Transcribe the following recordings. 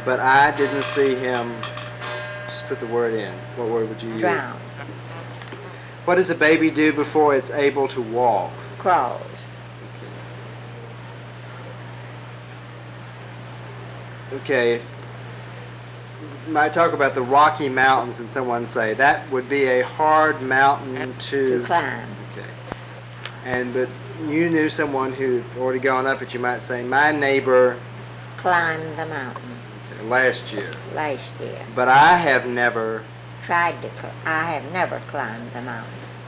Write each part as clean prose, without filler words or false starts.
but I didn't see him. Just put the word in. What word would you use? Drown. What does a baby do before it's able to walk? Crawls. Okay, you might talk about the Rocky Mountains and someone say that would be a hard mountain To climb. Okay. But you knew someone who'd already gone up it, you might say, my neighbor Climbed the mountain last year. last year. But I have never I have never climbed the mountain.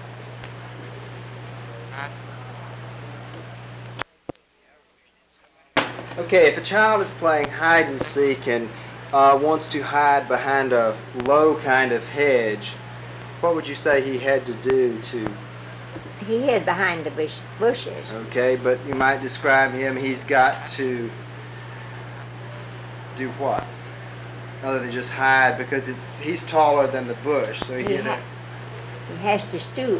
Okay, if a child is playing hide and seek and wants to hide behind a low kind of hedge, what would you say he had to do to... He hid behind the bushes. Okay, but you might describe him, he's got to do what? Other than just hide, because he's taller than the bush, so He has to stoop.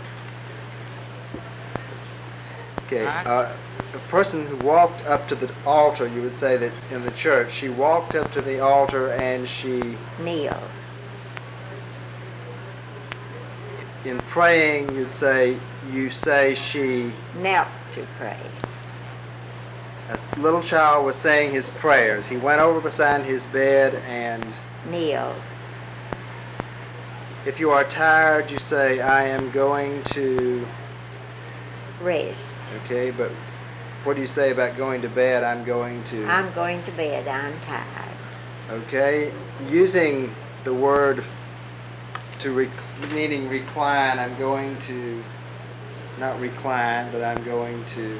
Okay, a person who walked up to the altar, you would say that in the church, she walked up to the altar and she... Kneel. In praying, you say she... Knelt to pray. A little child was saying his prayers. He went over beside his bed and... Kneel. If you are tired, you say, I am going to... Rest. Okay, but what do you say about going to bed? I'm going to... I'm going to bed. I'm tired. Okay, using the word meaning recline, I'm going to... Not recline, but I'm going to...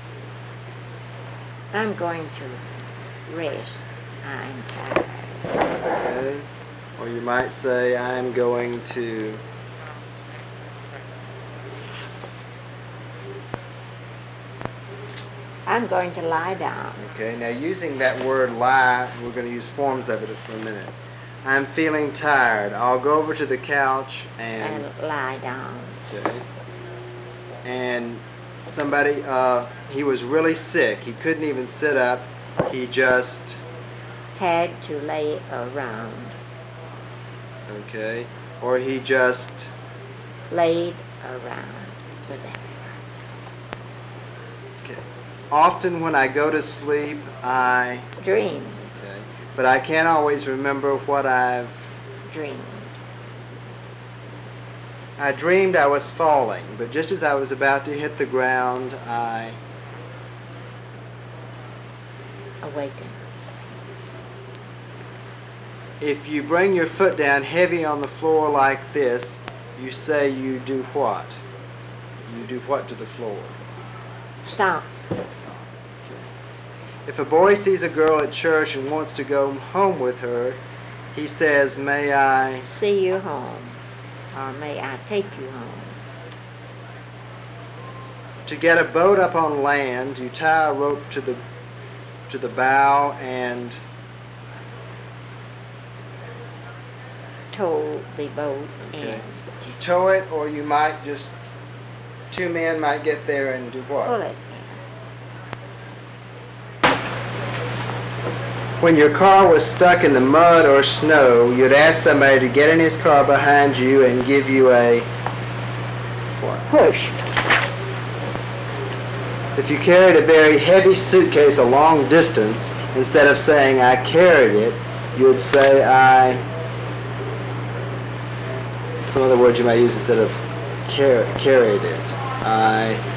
I'm going to rest. I'm tired. Okay, or you might say, I'm going to... I'm going to lie down. Okay, now using that word lie, we're going to use forms of it for a minute. I'm feeling tired. I'll go over to the couch and lie down. Okay. And somebody, he was really sick. He couldn't even sit up. He just... Had to lay around. Okay. Or he just... Laid around with that. Okay. Often when I go to sleep, I... Dream. Okay. But I can't always remember what I've... Dreamed. I dreamed I was falling, but just as I was about to hit the ground, I... Awakened. If you bring your foot down heavy on the floor like this, you say you do what? You do what to the floor? Stop. Okay. If a boy sees a girl at church and wants to go home with her, he says, may I... See you home. Or may I take you home? To get a boat up on land, you tie a rope to the bow and... Tow the boat Okay. and... You tow it, or you might just... Two men might get there and do what? Pull it. When your car was stuck in the mud or snow, you'd ask somebody to get in his car behind you and give you a... What? Push. If you carried a very heavy suitcase a long distance, instead of saying, I carried it, you would say, I... Some other words you might use instead of carried it. I...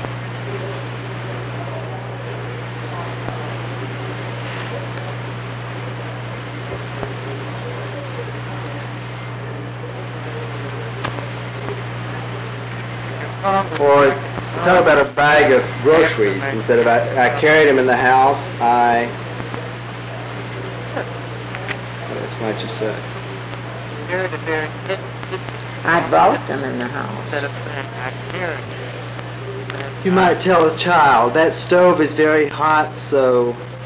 Or talk about a bag of groceries. Instead of I carried them in the house, I... What else might you say? I brought them in the house. You might tell a child, that stove is very hot, so...